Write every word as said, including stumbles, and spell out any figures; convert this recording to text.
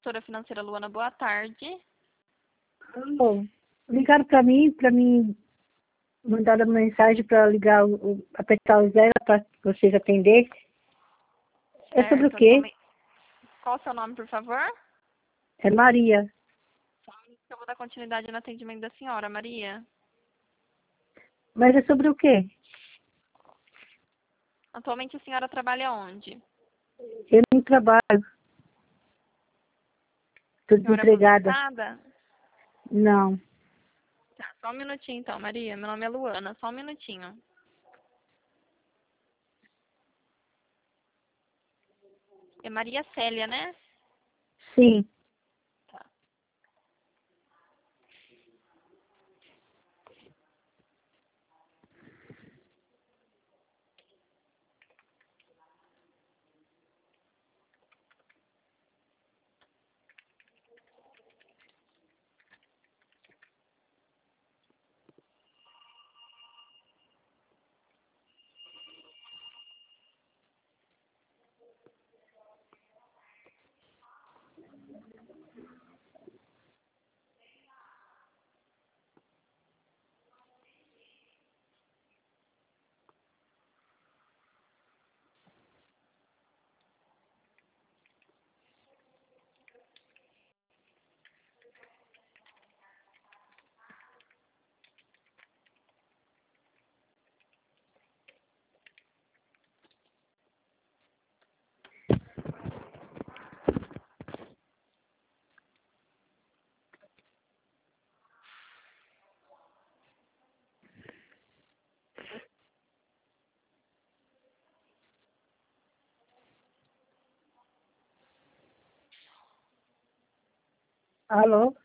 consultora financeira Luana, boa tarde. Alô, ligaram para mim, para mim mandar uma mensagem para ligar, o, o- apertar o zero para vocês atender. É sobre o Certo, quê? atualmente... Qual o seu nome, por favor? É Maria. Eu vou dar continuidade no atendimento da senhora, Maria. Mas é sobre o quê? Atualmente a senhora trabalha onde? Eu não trabalho. Estou A senhora é desempregada. aposentada? Não. Tá, só um minutinho então, Maria. Meu nome é Luana, só um minutinho. É Maria Célia, né? Sim. Tá. Alô?